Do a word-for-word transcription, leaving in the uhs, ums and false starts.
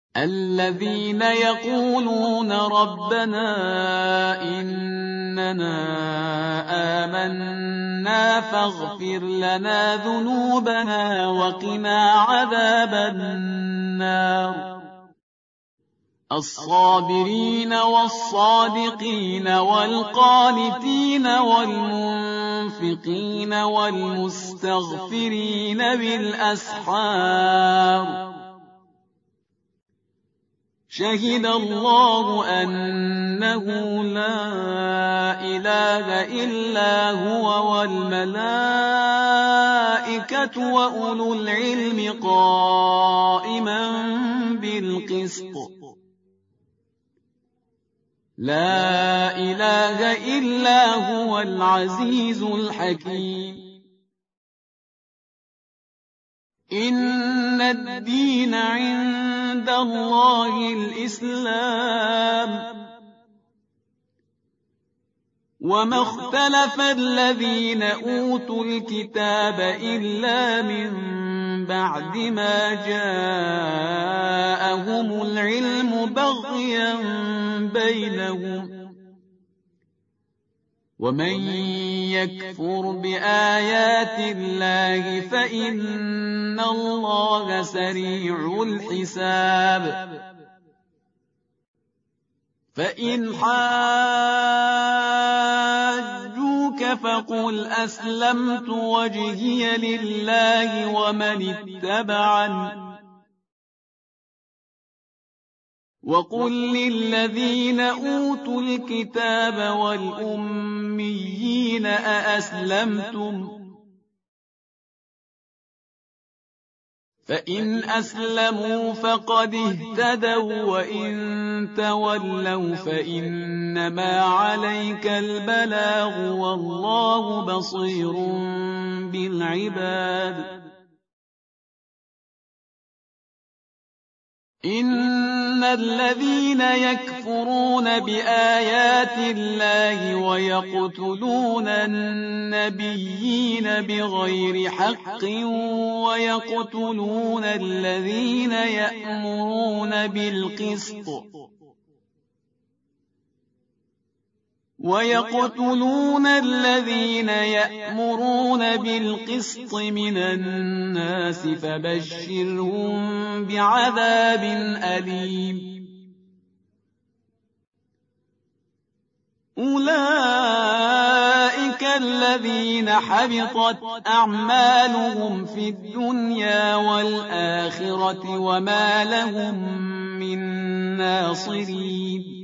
الذين يقولون ربنا إننا آمنا فاغفر لنا ذنوبنا وقنا عذاب النار الصابرين والصادقين والقانتين والمنفقين والمستغفرين بالأسحار شهد الله أنه لا إله إلا هو والملائكة وأولو العلم قائما بالقسط لا إله إلا هو العزيز الحكيم إن الدين عند الله الإسلام وما اختلف الذين أوتوا الكتاب إلا من بعد ما جاءهم العلم بغيا بينهم ومن يكفر بآيات الله فإن الله سريع الحساب فإن حاجوك فقل أسلمت وجهي لله ومن اتبعني وقل للذين أوتوا الكتاب والأميين أأسلمتم فإن أسلموا فقد اهتدوا وإن تولوا فإنما عليك البلاغ والله بصير بالعباد إن الذين يكفرون بآيات الله ويقتلون النبيين بغير حق ويقتلون الذين يأمرون بالقسط ويقتلون الذين يأمرون بالقسط من الناس فبشرهم بعذاب أليم أولئك الذين حبطت أعمالهم في الدنيا والآخرة وما لهم من ناصرين